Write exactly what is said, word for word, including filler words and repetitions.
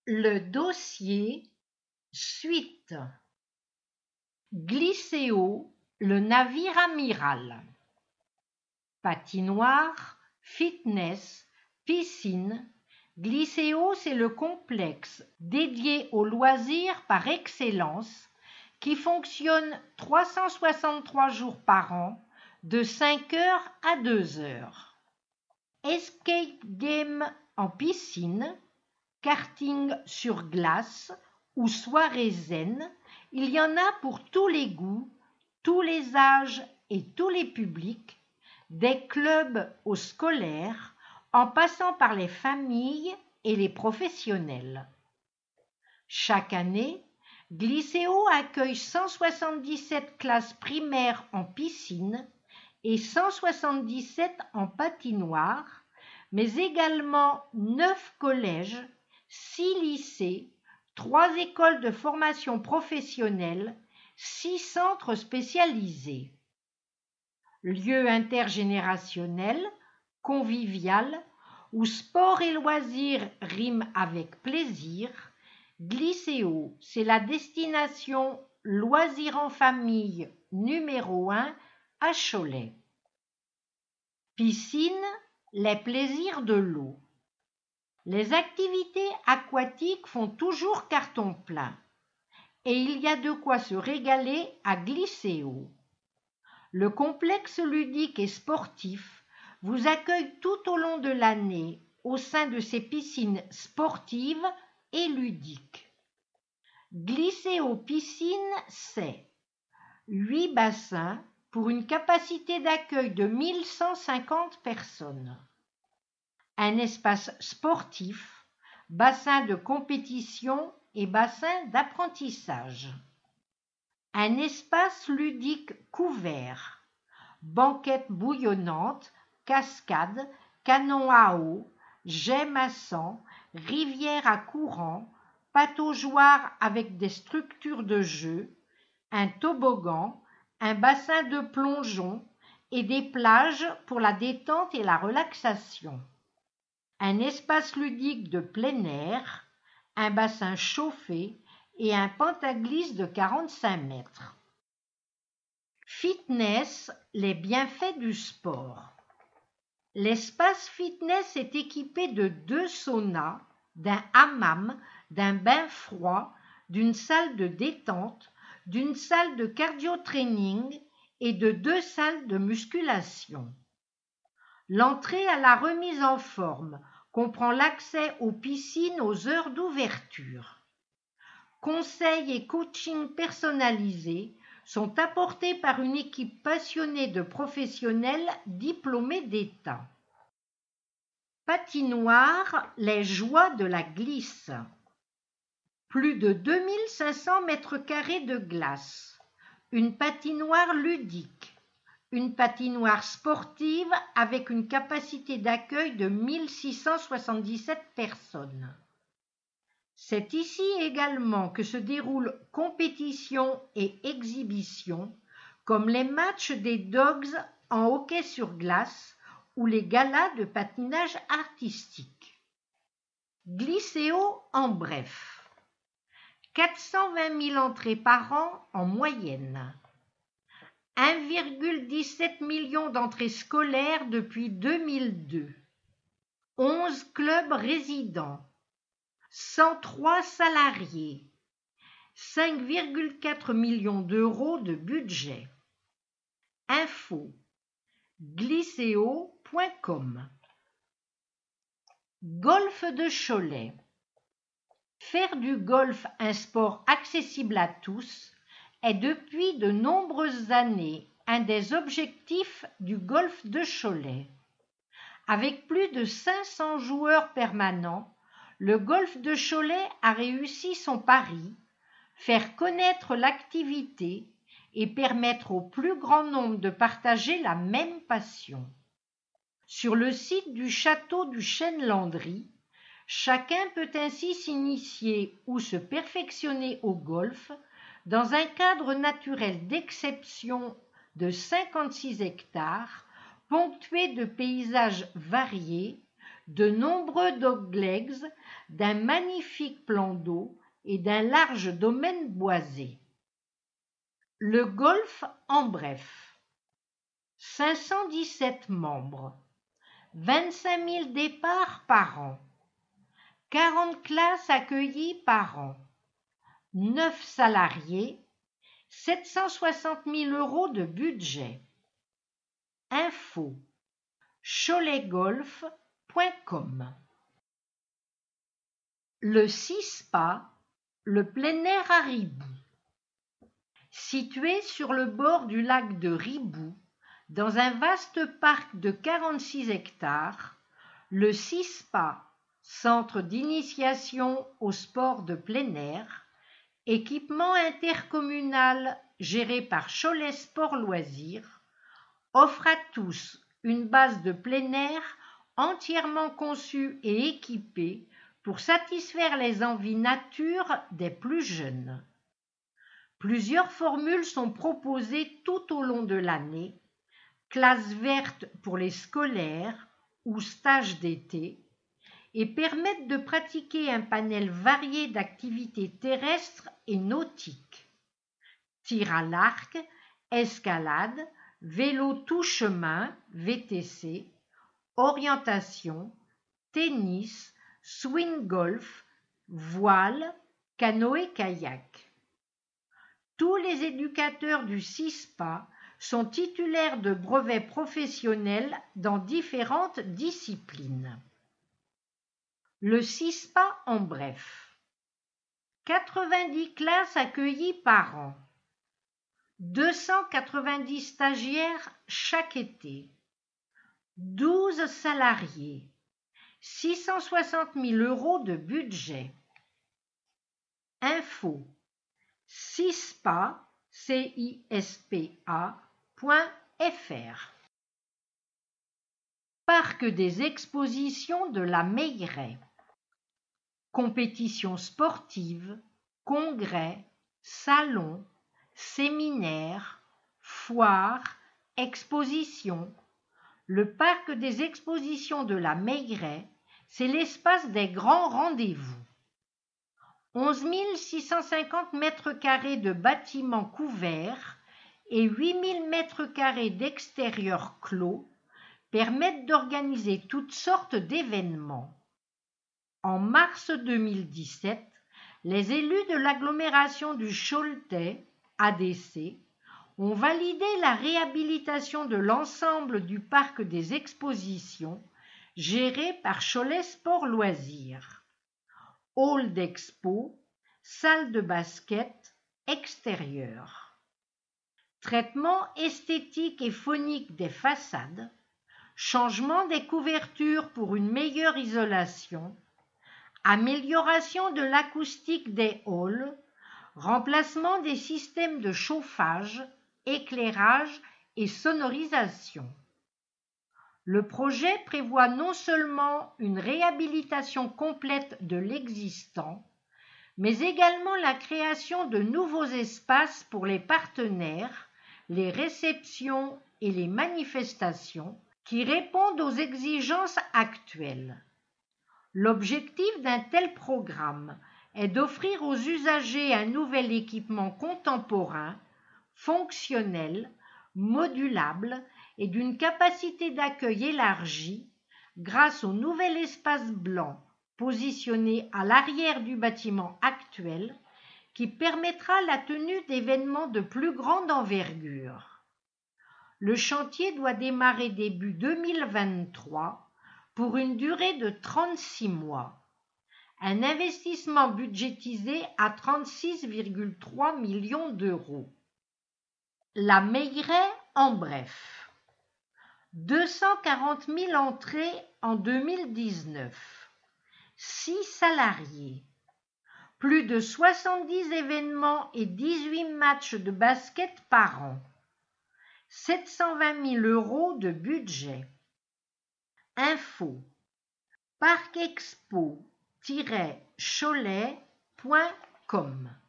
Le dossier suite. Glycéo, le navire amiral. Patinoire, fitness, piscine. Glycéo, c'est le complexe dédié aux loisirs par excellence qui fonctionne trois cent soixante-trois jours par an, de cinq heures à deux heures. Escape game en piscine, karting sur glace ou soirée zen, il y en a pour tous les goûts, tous les âges et tous les publics, des clubs aux scolaires, en passant par les familles et les professionnels. Chaque année, Glycéo accueille cent soixante-dix-sept classes primaires en piscine et cent soixante-dix-sept en patinoire, mais également neuf collèges, six lycées, trois écoles de formation professionnelle, six centres spécialisés. Lieu intergénérationnel, convivial, où sport et loisirs riment avec plaisir, Glycéo, c'est la destination loisirs en famille numéro un à Cholet. Piscine, les plaisirs de l'eau. Les activités aquatiques font toujours carton plein et il y a de quoi se régaler à Glycéo. Le complexe ludique et sportif vous accueille tout au long de l'année au sein de ses piscines sportives et ludiques. Glycéo Piscine, c'est huit bassins pour une capacité d'accueil de mille cent cinquante personnes. Un espace sportif, bassin de compétition et bassin d'apprentissage. Un espace ludique couvert, banquette bouillonnante, cascade, canon à eau, jet massant, rivière à courant, pataugeoire avec des structures de jeu, un toboggan, un bassin de plongeon et des plages pour la détente et la relaxation. Un espace ludique de plein air, un bassin chauffé et un pentaglisse de quarante-cinq mètres. Fitness, les bienfaits du sport. L'espace fitness est équipé de deux saunas, d'un hammam, d'un bain froid, d'une salle de détente, d'une salle de cardio-training et de deux salles de musculation. L'entrée à la remise en forme comprend l'accès aux piscines aux heures d'ouverture. Conseils et coaching personnalisés sont apportés par une équipe passionnée de professionnels diplômés d'État. Patinoire, les joies de la glisse. Plus de deux mille cinq cents mètres carrés de glace. Une patinoire ludique. Une patinoire sportive avec une capacité d'accueil de mille six cent soixante-dix-sept personnes. C'est ici également que se déroulent compétitions et exhibitions, comme les matchs des Dogs en hockey sur glace ou les galas de patinage artistique. Glycéo en bref. quatre cent vingt mille entrées par an en moyenne. un virgule dix-sept million d'entrées scolaires depuis deux mille deux. onze clubs résidents. cent trois salariés. cinq virgule quatre millions d'euros de budget. Info glycéo point com. Golf de Cholet. Faire du golf un sport accessible à tous est depuis de nombreuses années un des objectifs du golf de Cholet. Avec plus de cinq cents joueurs permanents, le golf de Cholet a réussi son pari, faire connaître l'activité et permettre au plus grand nombre de partager la même passion. Sur le site du château du Chêne-Landry, chacun peut ainsi s'initier ou se perfectionner au golf dans un cadre naturel d'exception de cinquante-six hectares, ponctué de paysages variés, de nombreux doglegs, d'un magnifique plan d'eau et d'un large domaine boisé. Le golf en bref. cinq cent dix-sept membres, vingt-cinq mille départs par an, quarante classes accueillies par an, neuf salariés, sept cent soixante mille euros de budget. Info cholet golf point com. Le CISPA, le plein air à Ribou. Situé sur le bord du lac de Ribou, dans un vaste parc de quarante-six hectares, le CISPA, Centre d'initiation au sport de plein air, équipement intercommunal géré par Cholet Sport Loisirs, offre à tous une base de plein air entièrement conçue et équipée pour satisfaire les envies nature des plus jeunes. Plusieurs formules sont proposées tout au long de l'année, classe verte pour les scolaires ou stages d'été, et permettent de pratiquer un panel varié d'activités terrestres et nautiques. Tir à l'arc, escalade, vélo tout chemin, V T C, orientation, tennis, swing golf, voile, canoë-kayak. Tous les éducateurs du CISPA sont titulaires de brevets professionnels dans différentes disciplines. Le CISPA en bref. quatre-vingt-dix classes accueillies par an. deux cent quatre-vingt-dix stagiaires chaque été. douze salariés. six cent soixante mille euros de budget. Info CISPA, C I S P A, point F R. Parc des expositions de la Meilleraie. Compétitions sportives, congrès, salons, séminaires, foires, expositions. Le parc des expositions de la Meilleraie, c'est l'espace des grands rendez-vous. onze mille six cent cinquante mètres carrés de bâtiments couverts et huit mille mètres carrés d'extérieur clos permettent d'organiser toutes sortes d'événements. En mars deux mille dix-sept, les élus de l'agglomération du Choletais, A D C, ont validé la réhabilitation de l'ensemble du parc des expositions géré par Cholet Sport Loisirs. Hall d'expo, salle de basket, extérieur. Traitement esthétique et phonique des façades, changement des couvertures pour une meilleure isolation, amélioration de l'acoustique des halls, remplacement des systèmes de chauffage, éclairage et sonorisation. Le projet prévoit non seulement une réhabilitation complète de l'existant, mais également la création de nouveaux espaces pour les partenaires, les réceptions et les manifestations qui répondent aux exigences actuelles. L'objectif d'un tel programme est d'offrir aux usagers un nouvel équipement contemporain, fonctionnel, modulable et d'une capacité d'accueil élargie grâce au nouvel espace blanc positionné à l'arrière du bâtiment actuel qui permettra la tenue d'événements de plus grande envergure. Le chantier doit démarrer début deux mille vingt-trois pour une durée de trente-six mois. Un investissement budgétisé à trente-six virgule trois millions d'euros. La Meilleraie en bref. deux cent quarante mille entrées en deux mille dix-neuf. six salariés. Plus de soixante-dix événements et dix-huit matchs de basket par an. sept cent vingt mille euros de budget. Info parc expo tiret cholet point com